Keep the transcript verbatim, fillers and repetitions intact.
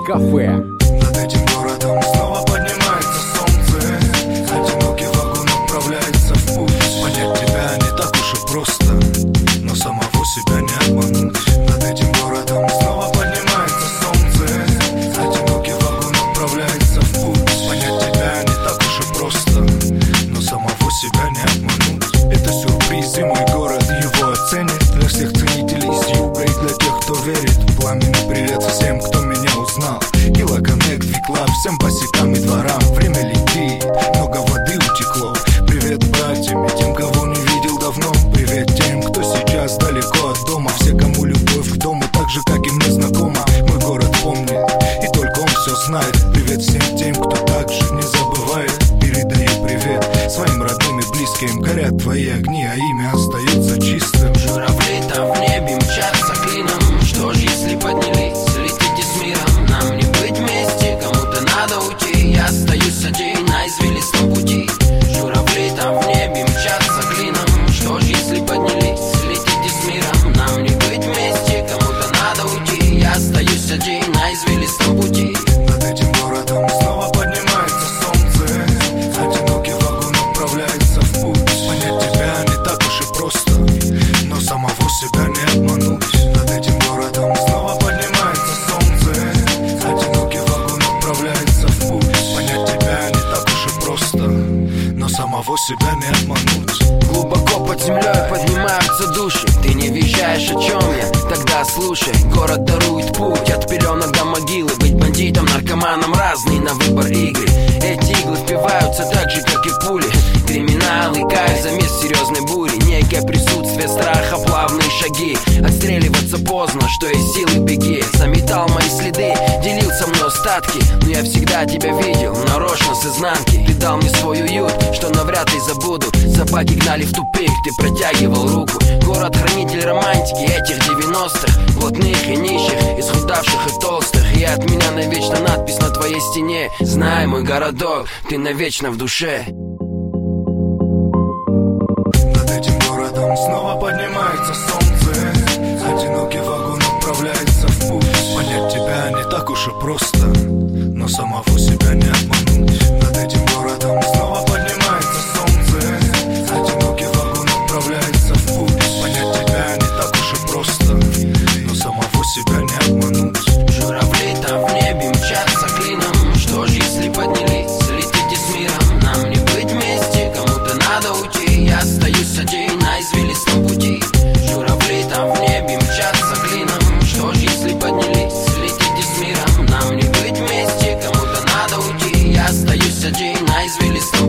кафе. Над этим городом снова поднимается солнце. Одинокий вагон отправляется в путь. Понять тебя не так уж и просто, но самого себя не обмануть. Над этим городом снова поднимается солнце. Одинокий вагон отправляется в путь. Понять тебя не так уж и просто, но самого себя не обмануть. Это сюрприз, и мой город его оценит. Для всех ценителей с юга и для тех, кто верит. Пламенный привет всем, кто меня узнал. Килла Коннект, Виклаб, всем босикам и дворам. Время летит, много воды утекло. Привет братьям и тем, кого не видел давно. Привет тем, кто сейчас далеко от дома. Все, кому любовь к дому так же, как и мне знакома. Мой город помнит, и только он все знает. Привет всем тем, кто также не забывает. Передаю привет своим родным и близким. Горят твои огни, а имя остается чистым. Журавли там в небе мчатся клином. Что ж, если поднялись, летите с миром. Нам не быть вместе, кому-то надо уйти. Я остаюсь один на извилистом пути. Журавли там в небе мчатся клином. Что ж, если поднялись, летите с миром. Нам не быть вместе, кому-то надо уйти. Я остаюсь один на извилистом пути. Над этим городом снова поднимается солнце. Одинокий вагон отправляется в путь. Понять тебя не так уж и просто, но самого себя не обмануть. Над этим городом снова поднимается солнце. Одинокий вагон отправляется в путь. Понять тебя не так уж и просто, но самого себя не обмануть. Глубоко под землей поднимаются души. Ты не визжаешь, о чем я? Тогда слушай. Город дарует путь от пеленок до могилы. Быть бандитом, наркоманом, разные на выбор игры. Эти иглы впиваются так же, как и пули. Криминал и кайф замес серьезной бури. Некое присутствие страха, плавные шаги. Отстреливаться поздно, что из силы беги. Заметал мои следы, делил со мной остатки. Но я всегда тебя видел, нарочно с изнанки. Ты дал мне свой уют, что навряд ли забуду. Собаки гнали в тупик, ты протягивал руку. Город-хранитель романтики этих девяностых. Блатных и нищих, исхудавших и толстых. И от меня навечно надпись на твоей стене. Знай, мой городок, ты навечно в душе. Над этим городом снова поднимается солнце. Одинокий вагон отправляется в путь. Понять тебя не так уж и просто, но самого себя не обмануть. Над этим городом снова поднимается солнце. Одинокий вагон отправляется в путь. Понять тебя не так уж и просто, но самого себя не обмануть. Журавли там в небе мчатся клином. Что ж, если поднялись, летите с миром. Нам не быть вместе, кому-то надо уйти. Я остаюсь один на извилистом пути. Журавли там в небе мчатся клином. Что ж, если поднялись, летите с миром. Нам не быть вместе, кому-то надо уйти. Я остаюсь один на извилистом